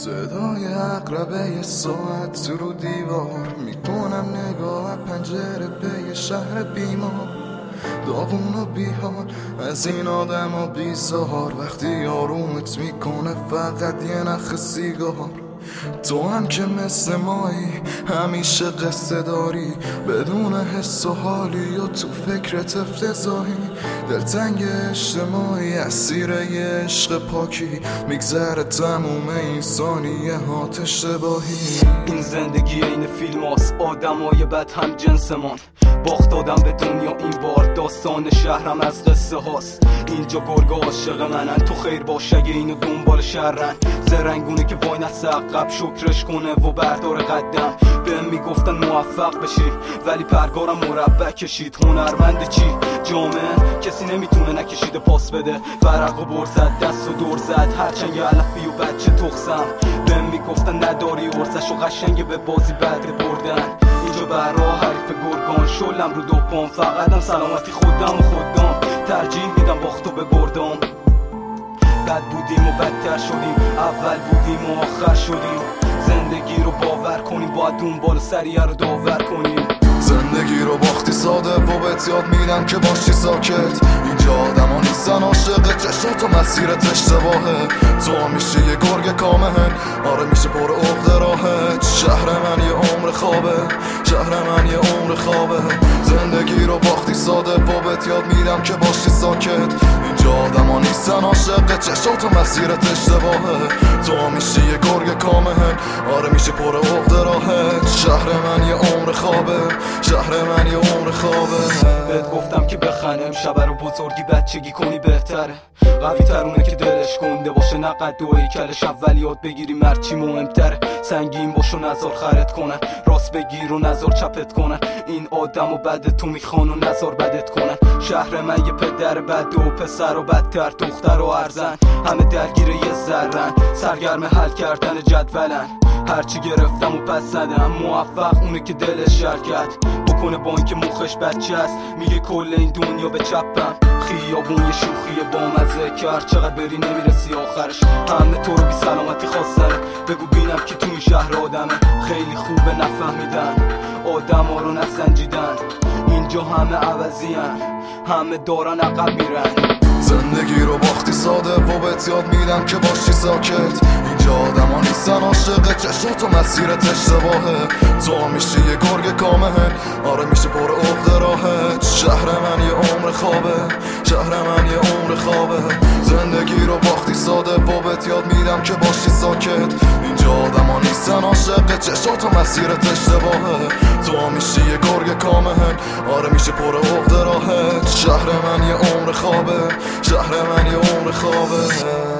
صدای عقربه یه ساعت رو دیوار میکنم نگاه پنجره به یه شهر بیمار، داغون و بیحال از این آدم ها بیزار. وقتی آرومت میکنه فقط یه نخ سیگار، تو هم که مثل مایی همیشه قصه داری، بدون حس و حالی و تو فکرت افتضاحی. دلتنگ اجتماعی اسیر یه عشق پاکی، میگذره تموم این ثانیه هات اشتباهی. این زندگی این فیلم هاست، آدم های بد هم جنسمان. باخت دادم به دنیا این بار، داستان شهرم از قصه هاست. اینجا گرگ عاشق منن، تو خیر باش اگه اینو دنبال شهرن. زرنگونه که وای نسه عقب شکرش کنه و بردار قدم. بهم میگفتن موفق بشی ولی پرگارم مربع کشید. هنرمند چی؟ جامعه کسی نمیتونه نکشیده پاس بده. ورق و برزد دست و دور زد، هرچند یه علفی و بچه تخسم. بهم میگفتن نداری ارزش و قشنگه به بازی بعد بردن. اینجا برا حریف گرگان، شلم رو دو پام، فقطم سلامتی خودم و خودم. ترجیح میدم باختو به بردم. بد بودیم و بدتر شدیم، اول بودیم و آخر شدیم. زندگی رو باور کنیم، باید دنبال سریع رو داور کنیم. زندگی رو باختی ساده و بهت یاد میدم که باشی ساکت. اینجا آدم ها نیستن عاشق چشات و مسیرت اشتباهه. تو میشه یه گرگ کامل، آره میشه پر عقده راهت. شهر من یه عمر خوابه، شهر من یه عمر خوابه. زندگی رو باختی ساده و بهت یاد میدم که باشی ساکت. اینجا آدم ها نیستن عاشق چشات و مسیرت اشتباهه. تو میشه یه گرگ کامل، آره میشه پر عقده راهت. شهر من یه عمر خوابه، شهر من یه عمر خوابه. بهت گفتم که بخنم شب رو بزرگی بچگی کنی بهتره. قوی ترونه که دلش گنده باشه، نقد دوی کلش اول یاد بگیری مرچی مهمتره. سنگین باش و نزار خرت کنن، راست بگیر و نزار چپت کنن. این آدم و بد تو میخوان و نزار بدت کنن. شهر من یه پدر بد و پسر و بدتر دختر و ارزن. همه درگیر یه ذرن، سرگرم حل کردن جدولن. هرچی گرفتم و پس زدم، موفق اونه که دلش شرکت بکنه با اینکه مخش بچه است. میگه کل این دنیا به چپم، خیابون یه شوخی با مزه که هر چقدر بری نمیرسی آخرش. همه تو رو بی سلامتی خواستن، بگو بینم که تو این شهر آدمه. خیلی خوبه نفهمیدن، آدم ها رو نسنجیدن. اینجا همه عوضیان، همه دارن عقب میرن. زندگی رو باختی ساده و بهت یاد میدم که باشی ساکت. اینجا آدم ها نیستن عاشق چشات و مسیرت اشتباهه. تو میشه یه گرگ کامل، آره میشه پر عقده راهت. شهر من یه عمر خوابه، شهر من یه عمر خوابه. زندگی رو باختی ساده و بهت یاد میدم که باشی ساکت. اینجا آدم ها نیستن عاشق چشات و مسیرت اشتباهه. تو میشه یه گرگ کامل، آره میشه پر عقده راهت. شهر من یه عمر خوابه، شهر من یه عمر خوابه.